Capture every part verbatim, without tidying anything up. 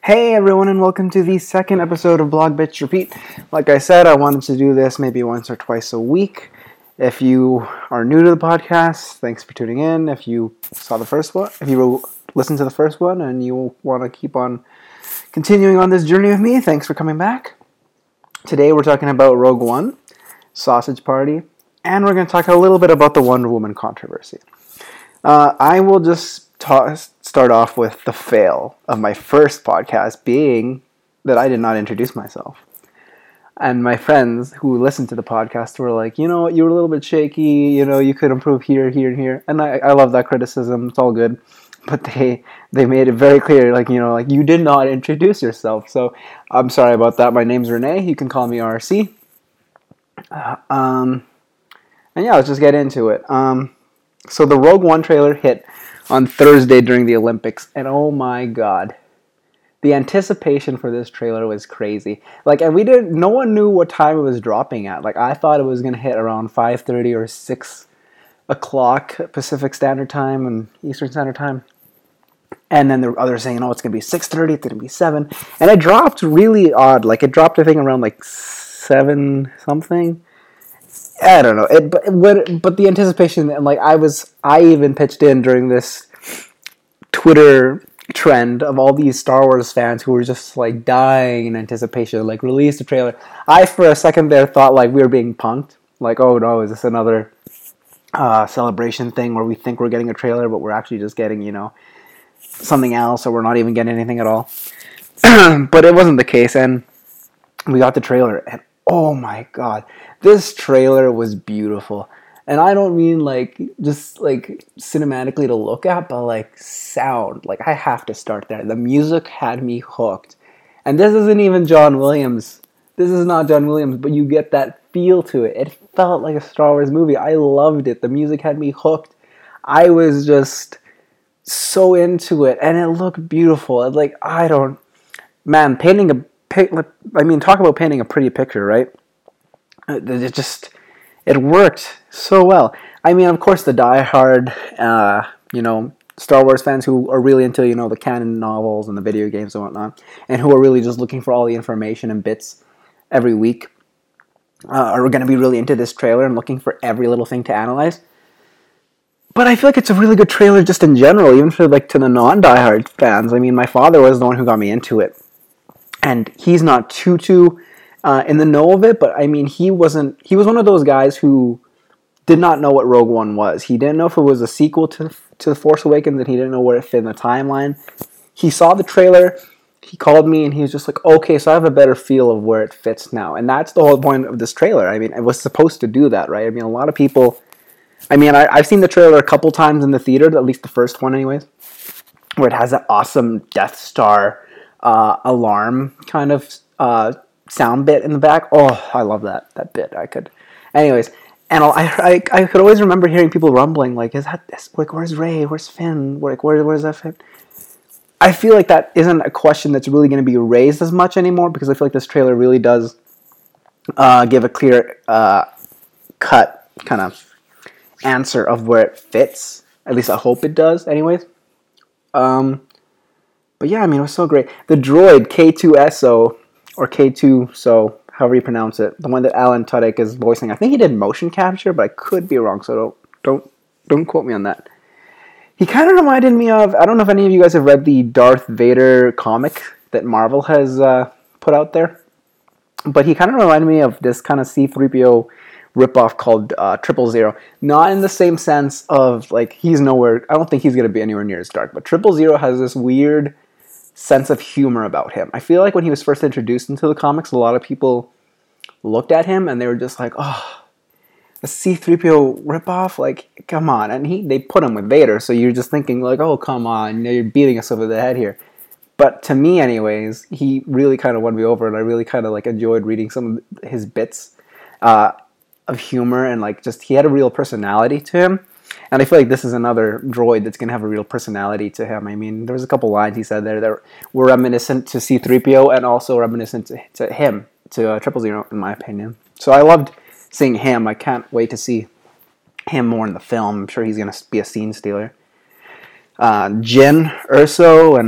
Hey everyone, and welcome to the second episode of Blog Bitch Repeat. Like I said, I wanted to do this maybe once or twice a week. If you are new to the podcast, thanks for tuning in. If you saw the first one, if you listened to the first one and you want to keep on continuing on this journey with me, thanks for coming back. Today we're talking about Rogue One, Sausage Party, and we're going to talk a little bit about the Wonder Woman controversy. Uh, I will just ta- start off with the fail of my first podcast being that I did not introduce myself. And my friends who listened to the podcast were like, you know what, you were a little bit shaky, you know, you could improve here, here, and here. And I, I love that criticism, it's all good. But they they made it very clear, like, you know, like, you did not introduce yourself. So I'm sorry about that. My name's Renee. You can call me R C. Uh, um, and yeah, let's just get into it. Um... So the Rogue One trailer hit on Thursday during the Olympics, and oh my god, the anticipation for this trailer was crazy. Like, and we didn't, no one knew what time it was dropping at. Like, I thought it was going to hit around five thirty or six o'clock Pacific Standard Time and Eastern Standard Time. And then the others saying, oh, it's going to be six thirty, it's going to be seven. And it dropped really odd. Like, it dropped, I think, around like seven something. I don't know, it, but what, but the anticipation, and like I was, I even pitched in during this Twitter trend of all these Star Wars fans who were just like dying in anticipation, like release the trailer. I for a second there thought like we were being punked, like oh no, is this another uh, celebration thing where we think we're getting a trailer, but we're actually just getting, you know, something else, or we're not even getting anything at all. But it wasn't the case, and we got the trailer, and oh my god, this trailer was beautiful. And I don't mean like just like cinematically to look at, but like sound. Like, I have to start there. The music had me hooked. And this isn't even John Williams. This is not John Williams, but you get that feel to it. It felt like a Star Wars movie. I loved it. The music had me hooked. I was just so into it, and it looked beautiful. Like, I don't, man, painting a I mean, talk about painting a pretty picture, right? It just, it worked so well. I mean, of course, the diehard, uh, you know, Star Wars fans who are really into, you know, the canon novels and the video games and whatnot, and who are really just looking for all the information and bits every week, uh, are going to be really into this trailer and looking for every little thing to analyze. But I feel like it's a really good trailer just in general, even for, like, to the non-diehard fans. I mean, my father was the one who got me into it. And he's not too, too uh, in the know of it, but I mean, he wasn't, he was one of those guys who did not know what Rogue One was. He didn't know if it was a sequel to, to The Force Awakens, and he didn't know where it fit in the timeline. He saw the trailer, he called me, and he was just like, okay, so I have a better feel of where it fits now. And that's the whole point of this trailer. I mean, it was supposed to do that, right? I mean, a lot of people, I mean, I, I've seen the trailer a couple times in the theater, at least the first one anyways, where it has that awesome Death Star Uh, alarm kind of uh, sound bit in the back. Oh, I love that that bit. I could, anyways, and I, I I could always remember hearing people rumbling like, "Is that this? Like, where's Rey? Where's Finn? Like, where where's that fit?" I feel like that isn't a question that's really going to be raised as much anymore, because I feel like this trailer really does uh, give a clear uh, cut kind of answer of where it fits. At least I hope it does. Anyways, um. But yeah, I mean, it was so great. The droid K two S O, or K two S O, however you pronounce it, the one that Alan Tudyk is voicing, I think he did motion capture, but I could be wrong, so don't don't don't quote me on that. He kind of reminded me of, I don't know if any of you guys have read the Darth Vader comic that Marvel has uh, put out there, but he kind of reminded me of this kind of C three P O ripoff called uh, Triple Zero. Not in the same sense of, like, he's nowhere, I don't think he's going to be anywhere near as dark, but Triple Zero has this weird sense of humor about him. I feel like when he was first introduced into the comics, a lot of people looked at him and they were just like, oh, a C three P O ripoff? Like, come on. And he they put him with Vader, so you're just thinking like, oh, come on, you're beating us over the head here. But to me anyways, he really kind of won me over, and I really kind of like enjoyed reading some of his bits uh, of humor, and like just he had a real personality to him. And I feel like this is another droid that's going to have a real personality to him. I mean, there was a couple lines he said there that were reminiscent to C three P O and also reminiscent to, to him, to uh, Triple Zero, in my opinion. So I loved seeing him. I can't wait to see him more in the film. I'm sure he's going to be a scene stealer. Uh, Jyn Erso and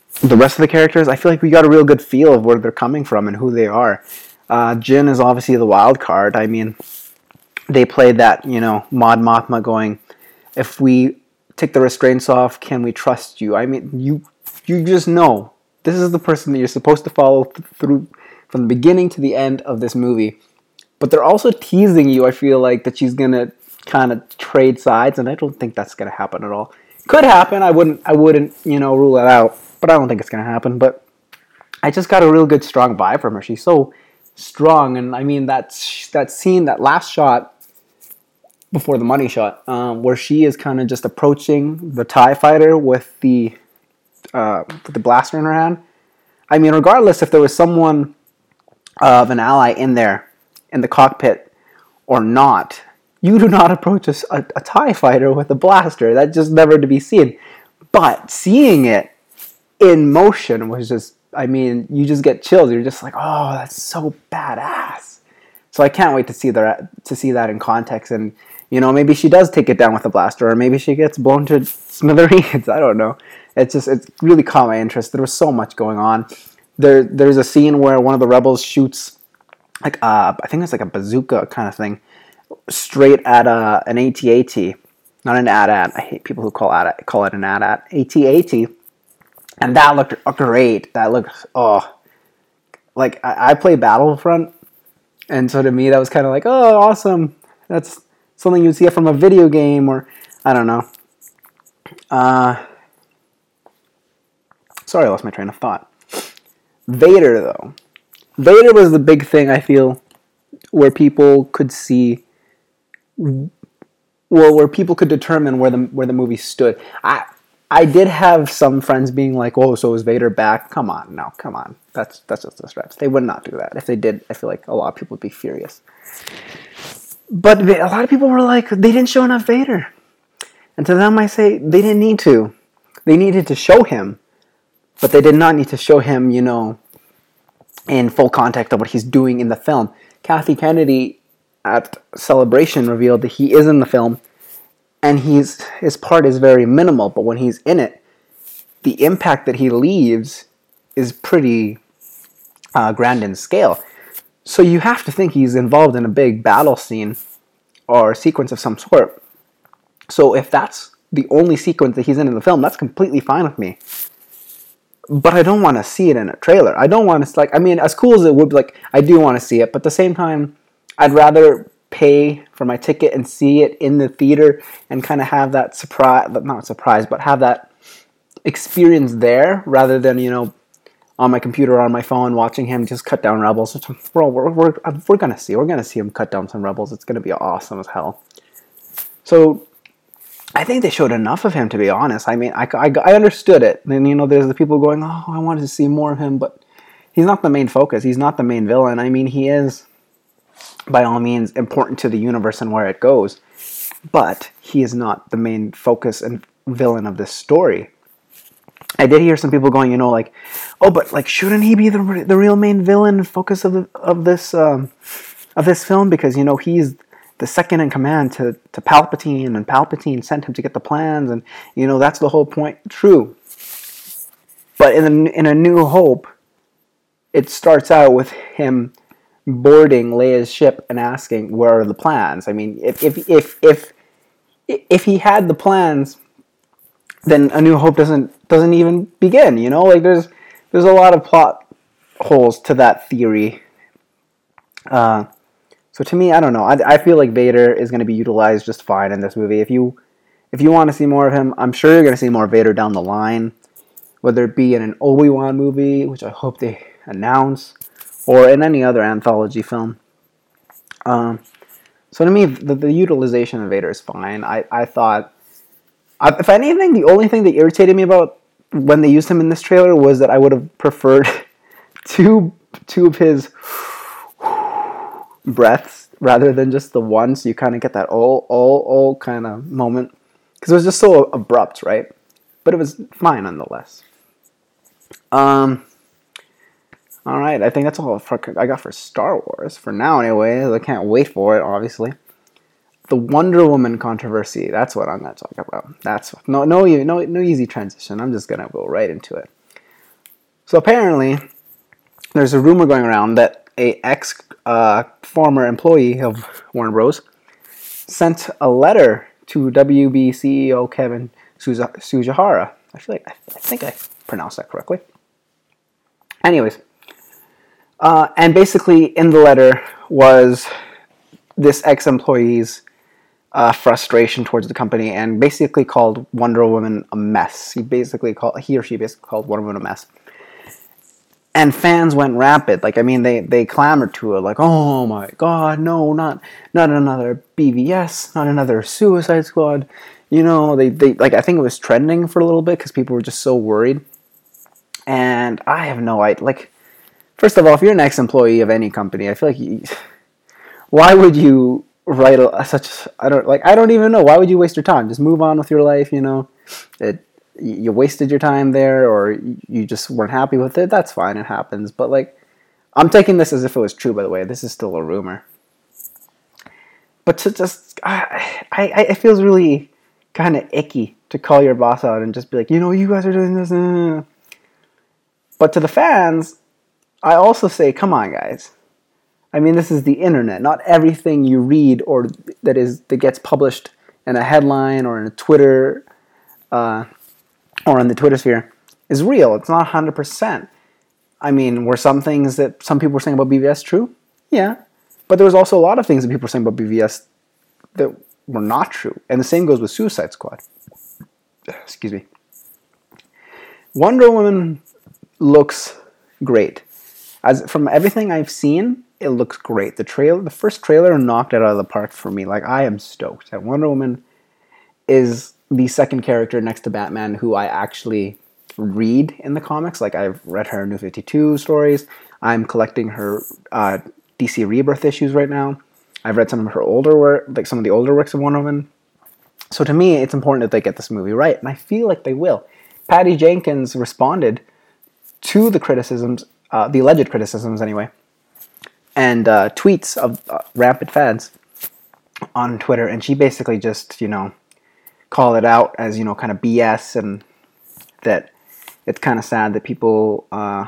the rest of the characters, I feel like we got a real good feel of where they're coming from and who they are. Uh, Jin is obviously the wild card. I mean, they played that, you know, Mon Mothma going, if we take the restraints off, can we trust you? I mean, you you just know this is the person that you're supposed to follow th- through from the beginning to the end of this movie. But they're also teasing you, I feel like, that she's going to kind of trade sides, and I don't think that's going to happen at all. Could happen. I wouldn't, I wouldn't, you know, rule it out, but I don't think it's going to happen. But I just got a real good, strong vibe from her. She's so strong, and I mean, that, that scene, that last shot before the money shot, um, where she is kind of just approaching the TIE fighter with the, uh, with the blaster in her hand. I mean, regardless if there was someone uh, of an ally in there, in the cockpit or not, you do not approach a, a, a TIE fighter with a blaster. That's just never to be seen. But seeing it in motion was just, I mean, you just get chills. You're just like, oh, that's so badass. So I can't wait to see that, to see that in context. And, you know, maybe she does take it down with a blaster, or maybe she gets blown to smithereens. I don't know. It's just, it's really caught my interest. There was so much going on. There, there's a scene where one of the rebels shoots like uh, I think it's like a bazooka kind of thing, straight at a, an A T A T, not an A T A T. I hate people who call it call it an A T A T. A T A T, and that looked great. That looked oh, like I, I play Battlefront, and so to me that was kind of like, oh, awesome. That's something you'd see from a video game, or I don't know. Uh, sorry, I lost my train of thought. Vader though. Vader was the big thing, I feel, where people could see, well, where people could determine where the where the movie stood. I I did have some friends being like, "Oh, so is Vader back?" Come on, no, come on. That's that's just the stretch. They would not do that. If they did, I feel like a lot of people would be furious. But a lot of people were like, they didn't show enough Vader. And to them, I say, they didn't need to. They needed to show him, but they did not need to show him, you know, in full context of what he's doing in the film. Kathy Kennedy at Celebration revealed that he is in the film, and he's his part is very minimal, but when he's in it, the impact that he leaves is pretty uh, grand in scale. So you have to think he's involved in a big battle scene or sequence of some sort. So if that's the only sequence that he's in in the film, that's completely fine with me. But I don't want to see it in a trailer. I don't want to, like, I mean, as cool as it would be, like, I do want to see it, but at the same time, I'd rather pay for my ticket and see it in the theater and kind of have that surprise, not surprise, but have that experience there rather than, you know, on my computer or on my phone watching him just cut down rebels. We're, we're, we're, we're going to see. We're going to see him cut down some rebels. It's going to be awesome as hell. So I think they showed enough of him, to be honest. I mean, I, I, I understood it. Then, you know, there's the people going, oh, I wanted to see more of him, but he's not the main focus. He's not the main villain. I mean, he is, by all means, important to the universe and where it goes, but he is not the main focus and villain of this story. I did hear some people going, you know, like, oh, but, like, shouldn't he be the the real main villain and focus of the, of this um, of this film? Because, you know, he's the second in command to, to Palpatine, and Palpatine sent him to get the plans, and, you know, that's the whole point. True. But in a, in A New Hope, it starts out with him boarding Leia's ship and asking, where are the plans? I mean, if if if if, if he had the plans, then A New Hope doesn't doesn't even begin, you know? Like, there's there's a lot of plot holes to that theory. Uh... So to me, I don't know. I, I feel like Vader is going to be utilized just fine in this movie. If you if you want to see more of him, I'm sure you're going to see more Vader down the line, whether it be in an Obi-Wan movie, which I hope they announce, or in any other anthology film. Um, so to me, the, the utilization of Vader is fine. I, I thought, I, if anything, the only thing that irritated me about when they used him in this trailer was that I would have preferred two two of his breaths rather than just the one, so you kind of get that oh oh oh kind of moment, because it was just so abrupt, right? But it was fine nonetheless. Um all right, I think that's all for, I got for Star Wars for now anyway. I can't wait for it, obviously. The Wonder Woman controversy, that's what I'm going to talk about. That's no no no no easy transition. I'm just going to go right into it. So apparently, there's a rumor going around that a ex uh, former employee of Warner Bros. Sent a letter to W B C E O Kevin Suza- Sujihara. I feel like I, I think I pronounced that correctly. Anyways, uh, and basically in the letter was this ex-employee's uh, frustration towards the company, and basically called Wonder Woman a mess. He basically called he or she basically called Wonder Woman a mess. And fans went rapid. Like, I mean, they, they clamored to it. Like, oh my God, no, not not another B V S, not another Suicide Squad. You know, they, they like, I think it was trending for a little bit because people were just so worried. And I have no idea. Like, first of all, if you're an ex-employee of any company, I feel like you, why would you write a, such, I don't, like, I don't even know. Why would you waste your time? Just move on with your life, you know? It, you wasted your time there, or you just weren't happy with it, that's fine, it happens. But, like, I'm taking this as if it was true, by the way. This is still a rumor. But to just, I, I, it feels really kind of icky to call your boss out and just be like, you know, you guys are doing this. But to the fans, I also say, come on, guys. I mean, this is the internet. Not everything you read or that is that gets published in a headline or in a Twitter uh, or in the Twitter sphere is real. It's not one hundred percent. I mean, were some things that some people were saying about B V S true? Yeah. But there was also a lot of things that people were saying about B V S that were not true. And the same goes with Suicide Squad. Excuse me. Wonder Woman looks great. As from everything I've seen, it looks great. The trailer, the first trailer knocked it out of the park for me. Like, I am stoked. That Wonder Woman is the second character next to Batman who I actually read in the comics. Like, I've read her New fifty-two stories. I'm collecting her uh, D C Rebirth issues right now. I've read some of her older work, like some of the older works of Wonder Woman. So to me, it's important that they get this movie right, and I feel like they will. Patty Jenkins responded to the criticisms, uh, the alleged criticisms anyway, and uh, tweets of uh, rampant fans on Twitter, and she basically just, you know, called it out as, you know, kind of B S, and that it's kind of sad that people uh,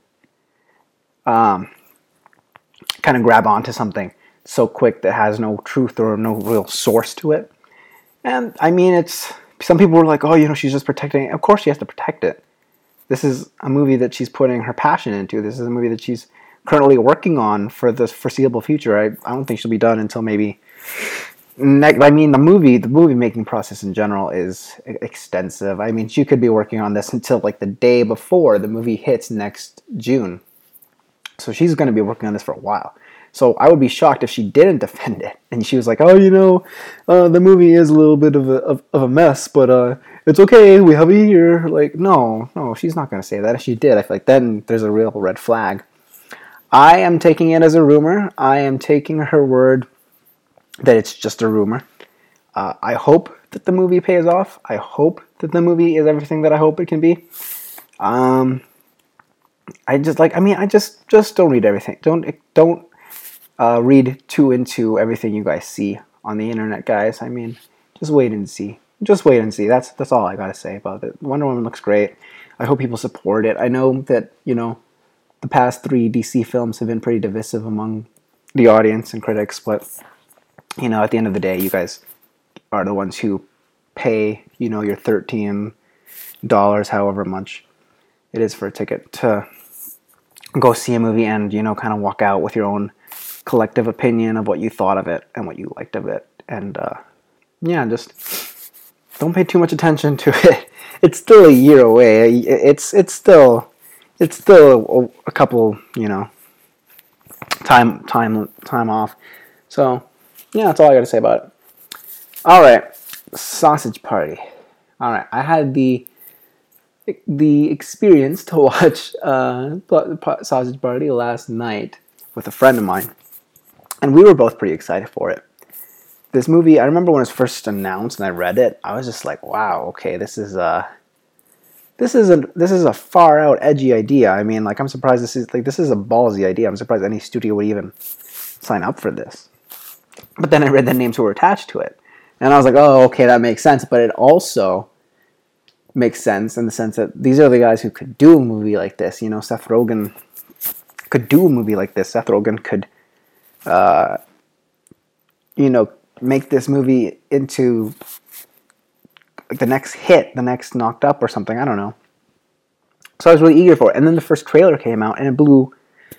um, kind of grab onto something so quick that has no truth or no real source to it. And I mean, it's, some people were like, oh, you know, she's just protecting it. Of course she has to protect it. This is a movie that she's putting her passion into. This is a movie that she's currently working on for the foreseeable future. I, I don't think she'll be done until maybe next. I mean, the movie, the movie making process in general is extensive. I mean, she could be working on this until like the day before the movie hits next June. So she's going to be working on this for a while. So I would be shocked if she didn't defend it. And she was like, oh, you know, uh, the movie is a little bit of a, of, of a mess, but uh, it's okay, we have it here. Like, no, no, she's not going to say that. If she did, I feel like then there's a real red flag. I am taking it as a rumor. I am taking her word that it's just a rumor. Uh, I hope that the movie pays off. I hope that the movie is everything that I hope it can be. Um, I just, like, I mean, I just, just don't read everything. Don't, don't, Uh, read too into everything you guys see on the internet, guys. I mean, just wait and see. Just wait and see. That's that's all I gotta say about it. Wonder Woman looks great. I hope people support it. I know that, you know, the past three D C films have been pretty divisive among the audience and critics, but, you know, at the end of the day, you guys are the ones who pay, you know, your thirteen dollars, however much it is for a ticket, to go see a movie and, you know, kind of walk out with your own collective opinion of what you thought of it and what you liked of it. And uh, yeah, just don't pay too much attention to it. It's still a year away. It's it's still it's still a, a couple, you know, time time time off. So yeah, that's all I got to say about it. All right, Sausage Party. All right, I had the the experience to watch uh, Sausage Party last night with a friend of mine. And we were both pretty excited for it. This movie, I remember when it was first announced and I read it, I was just like, wow, okay, this is a, this is a, this is a far out edgy idea. I mean, like, I'm surprised this is, like, this is a ballsy idea. I'm surprised any studio would even sign up for this. But then I read the names who were attached to it. And I was like, oh, okay, that makes sense. But it also makes sense in the sense that these are the guys who could do a movie like this. You know, Seth Rogen could do a movie like this. Seth Rogen could, uh, you know, make this movie into like the next hit, the next Knocked Up or something. I don't know. So I was really eager for it. And then the first trailer came out, and it blew...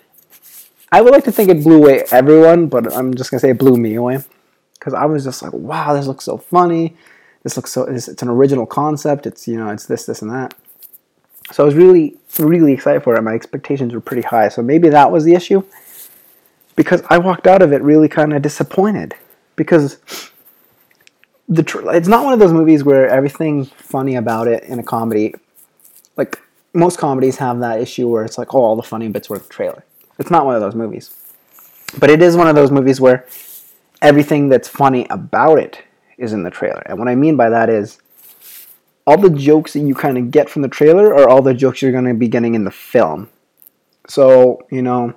I would like to think it blew away everyone, but I'm just going to say it blew me away. Because I was just like, wow, this looks so funny. This looks so... It's, it's an original concept. It's, you know, it's this, this, and that. So I was really, really excited for it. My expectations were pretty high. So maybe that was the issue. Because I walked out of it really kind of disappointed. Because the tr- it's not one of those movies where everything funny about it in a comedy... Like, most comedies have that issue where it's like, oh, all the funny bits were in the trailer. It's not one of those movies. But it is one of those movies where everything that's funny about it is in the trailer. And what I mean by that is all the jokes that you kind of get from the trailer are all the jokes you're going to be getting in the film. So, you know,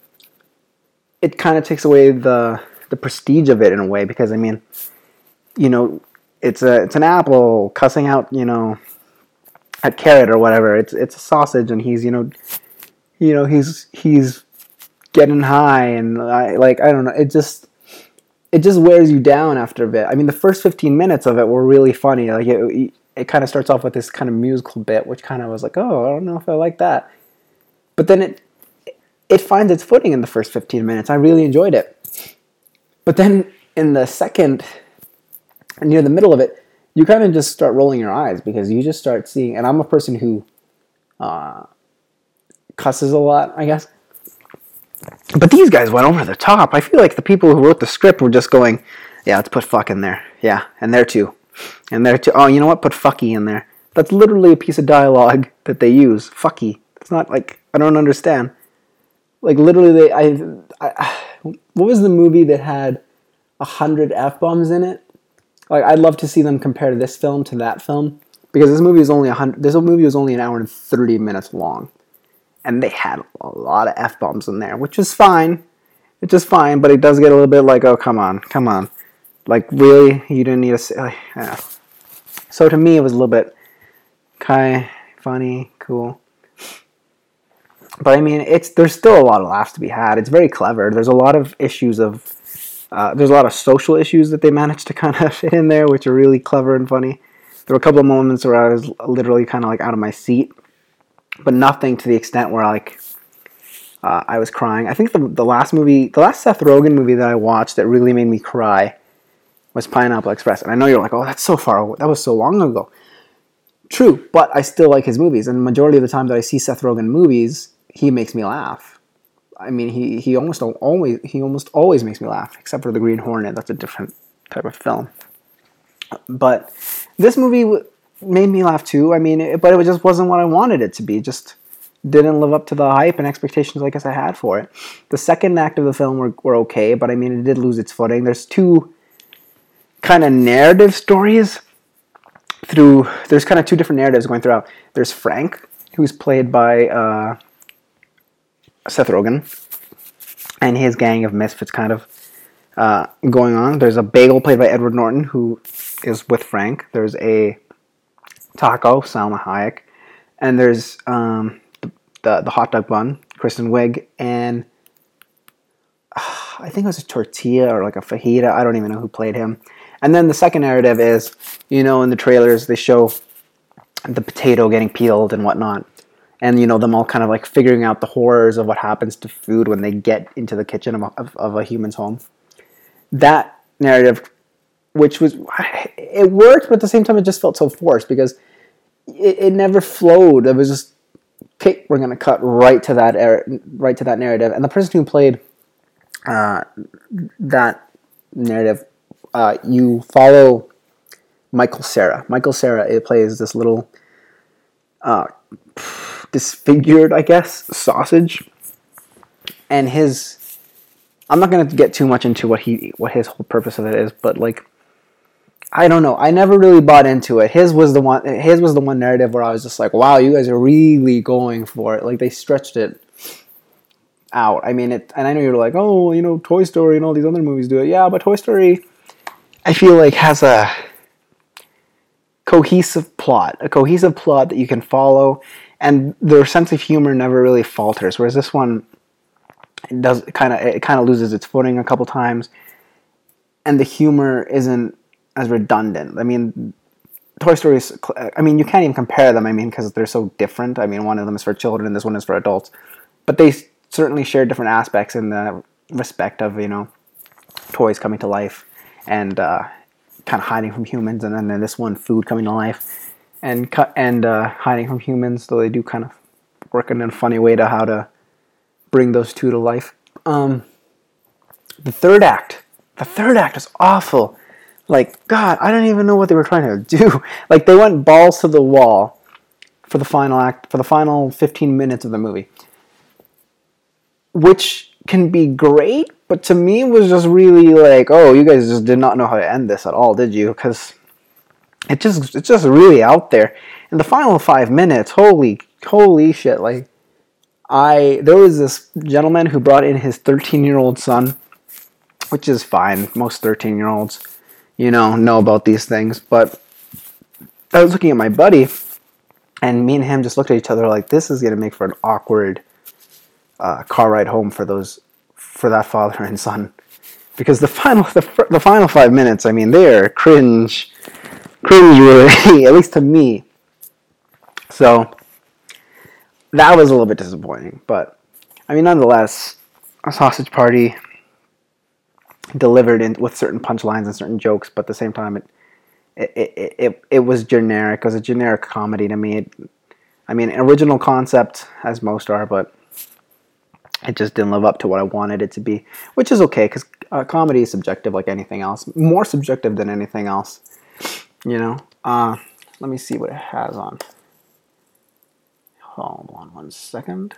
it kind of takes away the the prestige of it in a way because, I mean, you know, it's a it's an apple cussing out, you know, a carrot or whatever. It's it's a sausage, and he's you know, you know he's he's getting high, and I, like I don't know. It just it just wears you down after a bit. I mean, the first fifteen minutes of it were really funny. Like it it kind of starts off with this kind of musical bit, which kind of was like, oh, I don't know if I like that. But then it it finds its footing in the first fifteen minutes. I really enjoyed it. But then in the second, near the middle of it, you kind of just start rolling your eyes because you just start seeing, and I'm a person who uh, cusses a lot, I guess. But these guys went over the top. I feel like the people who wrote the script were just going, yeah, let's put fuck in there. Yeah, and there too. And there too. Oh, you know what? Put fucky in there. That's literally a piece of dialogue that they use. Fucky. It's not like, I don't understand. Like literally, they, I, I what was the movie that had a hundred F-bombs in it? Like, I'd love to see them compare this film to that film because this movie is only a hundred. This movie was only an hour and thirty minutes long, and they had a lot of f bombs in there, which is fine. It's just fine, but it does get a little bit like, oh, come on, come on, like really, you didn't need to say. Like, yeah. So to me, it was a little bit kind of funny, cool. But I mean, it's there's still a lot of laughs to be had. It's very clever. There's a lot of issues of. Uh, there's a lot of social issues that they managed to kind of fit in there, which are really clever and funny. There were a couple of moments where I was literally kind of like out of my seat, but nothing to the extent where like uh, I was crying. I think the the last movie, the last Seth Rogen movie that I watched that really made me cry was Pineapple Express. And I know you're like, oh, that's so far away. That was so long ago. True, but I still like his movies, and the majority of the time that I see Seth Rogen movies, he makes me laugh. I mean, he, he almost always he almost always makes me laugh, except for The Green Hornet. That's a different type of film. But this movie w- made me laugh too. I mean, it, but it just wasn't what I wanted it to be. It just didn't live up to the hype and expectations I guess I had for it. The second act of the film were, were okay, but I mean, it did lose its footing. There's two kind of narrative stories through. There's kind of two different narratives going throughout. There's Frank, who's played by. Uh, Seth Rogen and his gang of misfits kind of uh, going on. There's a Bagel played by Edward Norton who is with Frank. There's a Taco, Salma Hayek. And there's um, the, the the hot dog bun, Kristen Wiig, and uh, I think it was a tortilla or like a fajita. I don't even know who played him. And then the second narrative is, you know, in the trailers they show the potato getting peeled and whatnot. And, you know, them all kind of like figuring out the horrors of what happens to food when they get into the kitchen of a, of, of a human's home. That narrative, which was, it worked, but at the same time it just felt so forced because it, it never flowed. It was just, okay, we're going to cut right to that er- right to that narrative. And the person who played uh, that narrative, uh, you follow Michael Cera. Michael Cera, it plays this little... Uh, disfigured, I guess, sausage, and his. I'm not going to get too much into what he, what his whole purpose of it is, but like, I don't know. I never really bought into it. His was the one. His was the one narrative where I was just like, wow, you guys are really going for it. Like they stretched it out. I mean, it, and I know you're like, oh, you know, Toy Story and all these other movies do it. Yeah, but Toy Story, I feel like has a cohesive plot, a cohesive plot that you can follow, and their sense of humor never really falters. Whereas this one, it does kind of it kind of loses its footing a couple times, and the humor isn't as redundant. I mean, Toy Story is, I mean, you can't even compare them. I mean, because they're so different. I mean, one of them is for children, and this one is for adults, but they certainly share different aspects in the respect of, you know, toys coming to life and uh, kind of hiding from humans, and then this one, food coming to life and cut and uh, hiding from humans. So they do kind of work in a funny way to how to bring those two to life. Um, the third act, the third act is awful. Like, God, I don't even know what they were trying to do. Like, they went balls to the wall for the final act, for the final fifteen minutes of the movie, which can be great, but to me was just really like, oh, you guys just did not know how to end this at all, did you? Because it just it's just really out there. In the final five minutes, holy holy shit! Like, I there was this gentleman who brought in his thirteen-year-old son, which is fine. Most thirteen-year-olds, you know, know about these things. But I was looking at my buddy, and me and him just looked at each other like, this is gonna make for an awkward Uh, car ride home for those, for that father and son, because the final, the, the final five minutes, I mean, they're cringe, cringe, at least to me. So that was a little bit disappointing, but I mean, nonetheless, a Sausage Party delivered in with certain punchlines and certain jokes, but at the same time, it it it it, it was generic. It was a generic comedy to me. It, I mean, original concept as most are, but it just didn't live up to what I wanted it to be, which is okay, because uh, comedy is subjective like anything else. More subjective than anything else, you know? Uh, let me see what it has on. Hold on one second.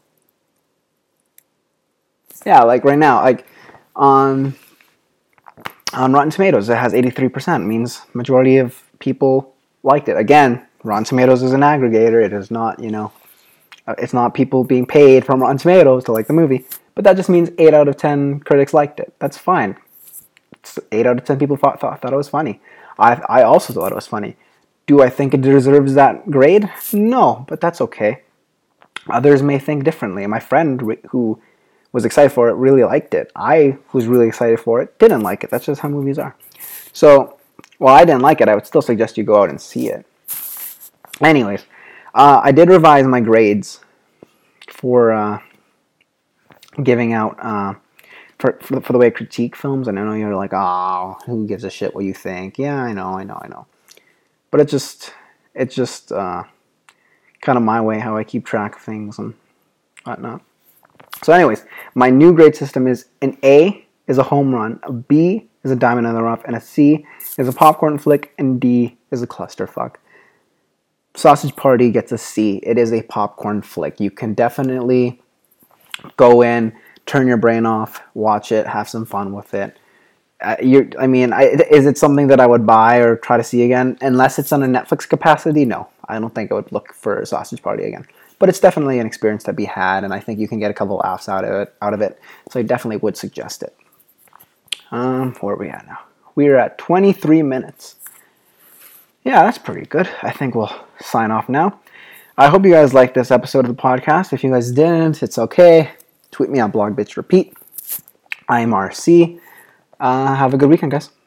Yeah, like right now, like on, on Rotten Tomatoes, it has eighty-three percent, means majority of people liked it. Again, Rotten Tomatoes is an aggregator. It is not, you know... It's not people being paid from Rotten Tomatoes to like the movie, but that just means eight out of ten critics liked it. That's fine. It's eight out of ten people thought, thought, thought it was funny. I I also thought it was funny. Do I think it deserves that grade? No, but that's okay. Others may think differently. My friend who was excited for it really liked it. I, who's really excited for it, didn't like it. That's just how movies are. So, while I didn't like it, I would still suggest you go out and see it. Anyways, Uh, I did revise my grades for uh, giving out uh, for, for for the way I critique films, and I know you're like, oh, who gives a shit what you think? Yeah, I know, I know, I know. But it just it's just uh, kind of my way how I keep track of things and whatnot. So, anyways, my new grade system is an A is a home run, a B is a diamond in the rough, and a C is a popcorn flick, and D is a clusterfuck. Sausage Party gets a C. It is a popcorn flick. You can definitely go in, turn your brain off, watch it, have some fun with it. Uh, you, I mean, I, is it something that I would buy or try to see again? Unless it's on a Netflix capacity, no. I don't think I would look for Sausage Party again. But it's definitely an experience to be had, and I think you can get a couple laughs out of it. Out of it. So I definitely would suggest it. Um, where are we at now? We're at twenty-three minutes. Yeah, that's pretty good. I think we'll sign off now. I hope you guys liked this episode of the podcast. If you guys didn't, it's okay. Tweet me at BlogBitchRepeat. I'm R C. Uh, have a good weekend, guys.